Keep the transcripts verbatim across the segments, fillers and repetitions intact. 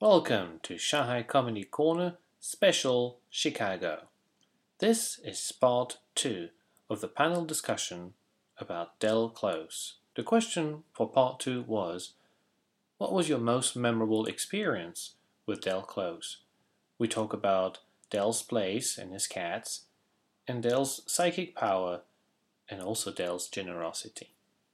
Welcome to Shanghai Comedy Corner Special Chicago. This is part two of the panel discussion about Del Close. The question for part two was, what was your most memorable experience with Del Close? We talk about Del's place and his cats, and Del's psychic power, and also Del's generosity.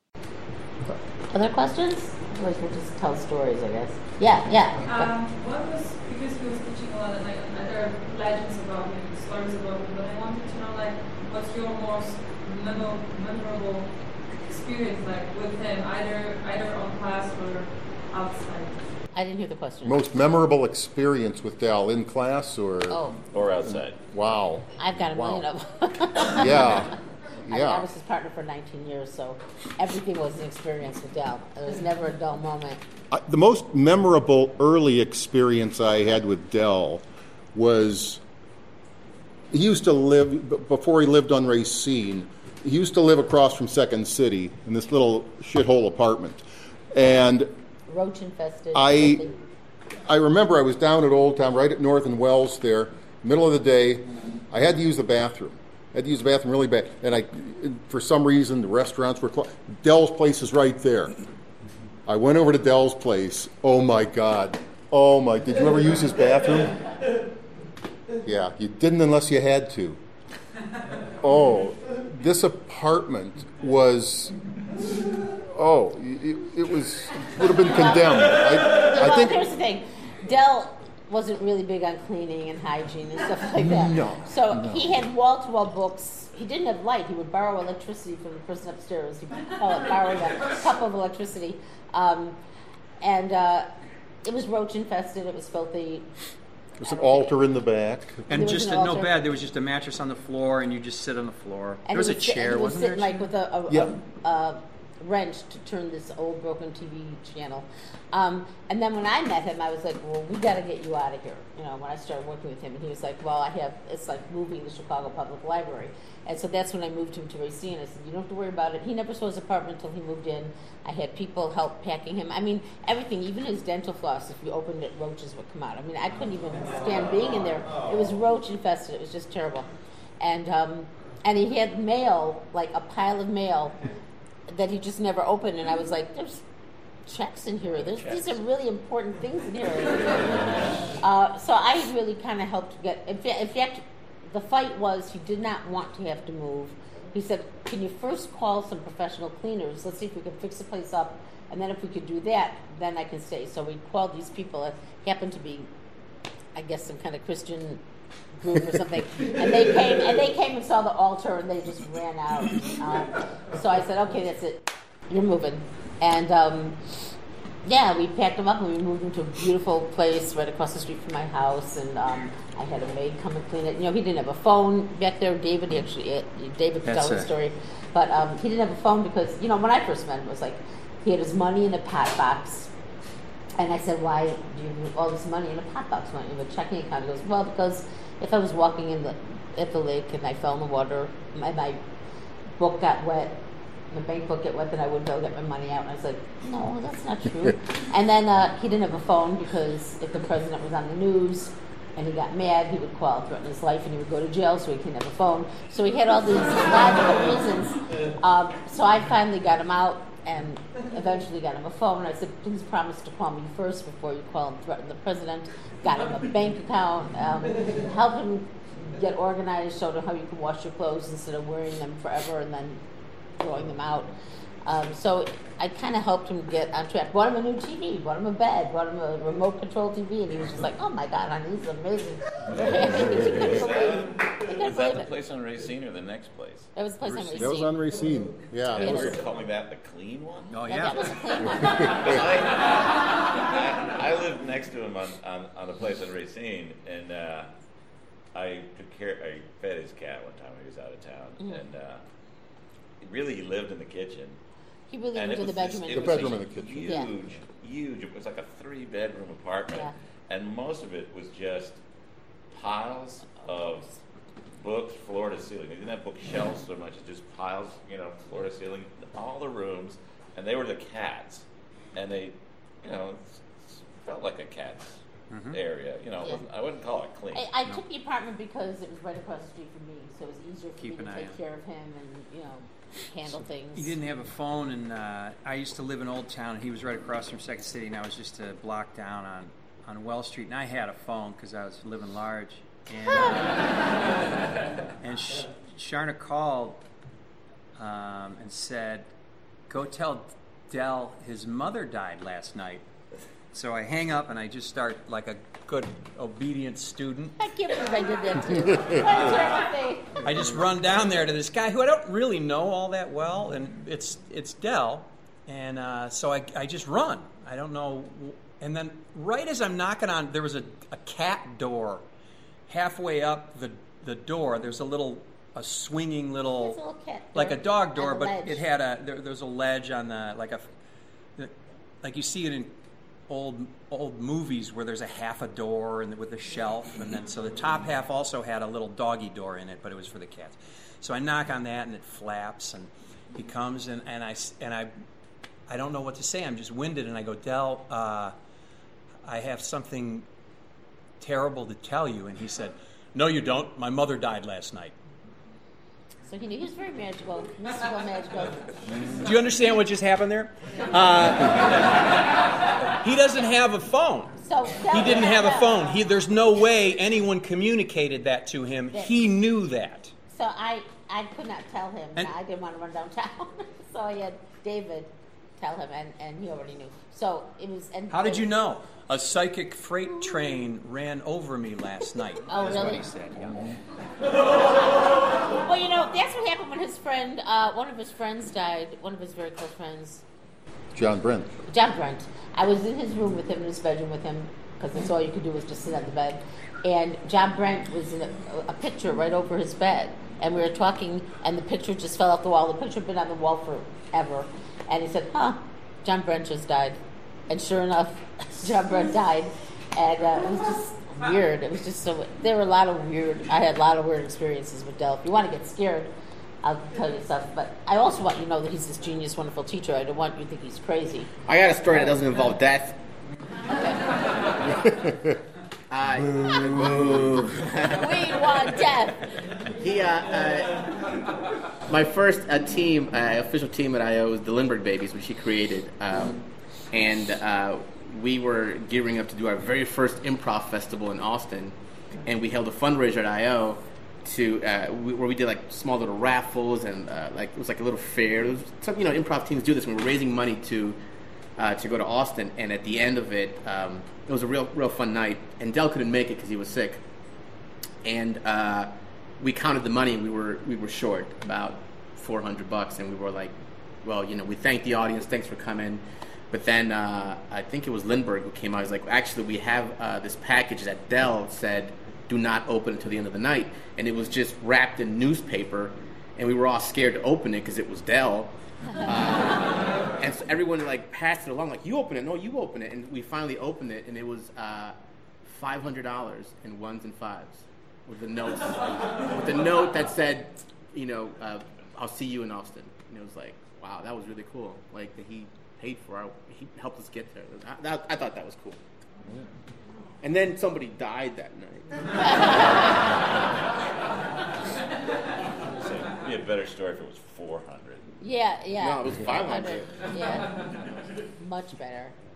Other questions? Or we'll just tell stories, I guess. Yeah, yeah. Um, what was, because he was teaching a lot of like other legends about him, stories about him, but I wanted to know like what's your most memorable, memorable experience like with him, either either on class or outside? I didn't hear the question. Most memorable experience with Del in class or Oh, Or outside. wow. I've got a Wow. million of them. Yeah. I, Yeah. I was his partner for nineteen years, so everything was an experience with Del. There was never a dull moment. I, the most memorable early experience I had with Del was he used to live, b- before he lived on Racine, he used to live across from Second City in this little shithole apartment. And Roach infested. I everything. I remember I was down at Old Town, right at North and Wells there, middle of the day. I had to use the bathroom. I had to use the bathroom really bad. And I, for some reason, the restaurants were closed. Del's place is right there. I went over to Del's place. Oh, my God. Oh, my. Did you ever use his bathroom? Yeah, you didn't unless you had to. Oh, this apartment was... Oh, it, it was would have been condemned. I, Well, I think here's the thing. Del wasn't really big on cleaning and hygiene and stuff like that. No, So no. he had wall-to-wall books. He didn't have light. He would borrow electricity from the person upstairs. He would call it borrowing a cup of electricity. Um, and uh, it was roach infested. It was filthy. there's an altar in the back. And There was just an a, no altar. bed. There was just a mattress on the floor, and you just sit on the floor. And there was he a would sit- chair, and he would wasn't there? sit like with a, a, Yeah. a, a wrench to turn this old broken T V channel. Um, and then when I met him, I was like, well, we got to get you out of here. You know, when I started working with him, and he was like, well, I have, it's like moving the Chicago Public Library. And so that's when I moved him to Racine. I said, you don't have to worry about it. He never saw his apartment until he moved in. I had people help packing him. I mean, everything, even his dental floss, if you opened it, roaches would come out. I mean, I couldn't even stand being in there. It was roach infested. It was just terrible. And, um, and he had mail, like a pile of mail that he just never opened. And I was like, there's checks in here. There's, these are really important things in here. Uh, so I really kind of helped get, in fa- in fact, the fight was he did not want to have to move. He said, can you first call some professional cleaners? Let's see if we can fix the place up. And then if we could do that, then I can stay. So we called these people. It happened to be, I guess, some kind of Christian group or something. And they came and they came and saw the altar and they just ran out. Uh, so I said, okay, that's it. You're moving. And um, yeah, we packed him up and we moved him to a beautiful place right across the street from my house. And um, I had a maid come and clean it. You know, he didn't have a phone back there. David actually, uh, David could That's tell the it. story. But um, he didn't have a phone because, you know, when I first met him, it was like he had his money in a pot box. And I said, why do you have all this money in a pot box? Why don't you have a checking account? He goes, well, because if I was walking in the at the lake and I fell in the water, my, my book got wet, my bank book got wet, then I wouldn't be able to get my money out. And I said, no, that's not true. And then uh, he didn't have a phone because if the president was on the news and he got mad, he would call, threaten his life, and he would go to jail, so he couldn't have a phone. So he had all these logical reasons. Um, so I finally got him out and eventually got him a phone. I said, please promise to call me first before you call and threaten the president. Got him a bank account, um, helped him get organized, showed him how you could wash your clothes instead of wearing them forever and then throwing them out. Um, so I kind of helped him get on track. Bought him a new T V, bought him a bed, bought him a remote control T V, and he was just like, oh my God, honey, this is amazing. He couldn't believe- he couldn't Was that believe the it. place on Racine or the next place? That was the place on Racine. That was on Racine. Yeah. And it we was- were calling that the clean one? Oh, Yeah, yeah. that was a clean one. I, I, I lived next to him on, on, on a place on Racine, and uh, I took care, I fed his cat one time when he was out of town, Mm-hmm. and uh, really he lived in the kitchen. He really And went it to the was bedroom. this- in it The was bedroom this in the kitchen. Huge, Yeah. huge. It was like a three-bedroom apartment, Yeah. and most of it was just piles of books, floor to ceiling. They didn't have bookshelves so much; it's just piles, you know, floor to ceiling, all the rooms, and they were the cats, and they, you know, s- s- felt like a cat's area. You know, it Yeah. wasn't, I wouldn't call it clean. I, I took the apartment because it was right across the street from me, so it was easier for Keep me an to eye take on. care of him and, you know, handle things. He didn't have a phone, and uh, I used to live in Old Town, and he was right across from Second City, and I was just a block down on, on Wells Street, and I had a phone because I was living large. And, uh, and Sh- Sharna called um, and said, go tell Del his mother died last night. So I hang up, and I just start like a good, obedient student. I can't believe I did that too. What a terrible thing. I just run down there to this guy who I don't really know all that well, and it's it's Del, and uh, so I, I just run. I don't know, and then right as I'm knocking on, there was a, a cat door halfway up the the door. There's a little a swinging little, There's a little cat like a door dog on door, the but ledge. it had a there, there's a ledge on the like a like you see it in old old movies where there's a half a door and with a shelf, and then so the top half also had a little doggy door in it, but it was for the cats. So I knock on that and it flaps, and he comes and, and I and I I don't know what to say. I'm just winded, and I go, Del, uh, I have something terrible to tell you. And he said, no, you don't. My mother died last night. So he knew he was very magical, mystical, magical. Do you understand what just happened there? Uh, he doesn't have a phone. So He didn't have a phone. He, there's no way anyone communicated that to him. He knew that. So I, I could not tell him. And- I didn't want to run downtown. So I had David tell him, and, and he already knew. So it was. And How did you know? A psychic freight train ran over me last night. Oh, That's what really? he said. Yeah. Well, you know, that's what happened when his friend, uh, one of his friends died, one of his very close friends, John Brent. John Brent. I was in his room with him, in his bedroom with him, because that's all you could do was just sit on the bed. And John Brent was in a, a picture right over his bed. And we were talking, and the picture just fell off the wall. The picture had been on the wall forever. And he said, huh, John Brent just died. And sure enough, John Brent died. And uh, it was just weird. It was just so, there were a lot of weird, I had a lot of weird experiences with Del. If you want to get scared, I'll tell you stuff. But I also want you to know that he's this genius, wonderful teacher. I don't want you to think he's crazy. I got a story that doesn't involve death. Uh, We want death. he, uh, uh, my first uh, team, uh, official team at I O was the Lindbergh Babies, which he created. Um, and uh, we were gearing up to do our very first improv festival in Austin. And we held a fundraiser at I O to uh, we, where we did like small little raffles and uh, like it was like a little fair. It was some, you know, improv teams do this when we're raising money to uh, to go to Austin. And at the end of it, um, it was a real real fun night. And Del couldn't make it because he was sick. And uh, we counted the money. We were we were short about four hundred bucks, and we were like, well, you know, we thanked the audience. Thanks for coming. But then uh, I think it was Lindbergh who came out. He's like, actually, we have uh, this package that Del said do not open until the end of the night, and it was just wrapped in newspaper, and we were all scared to open it because it was Del. Uh, and so everyone like passed it along, like, you open it, no, you open it, and we finally opened it, and it was uh, five hundred dollars in ones and fives with the notes, with the note that said, you know, uh, I'll see you in Austin. And it was like, wow, that was really cool. Like that he paid for our, he helped us get there. I, that, I thought that was cool. Yeah. And then somebody died that night. So it'd be a better story if it was four hundred. Yeah, yeah. No, it was five hundred. Yeah, much better.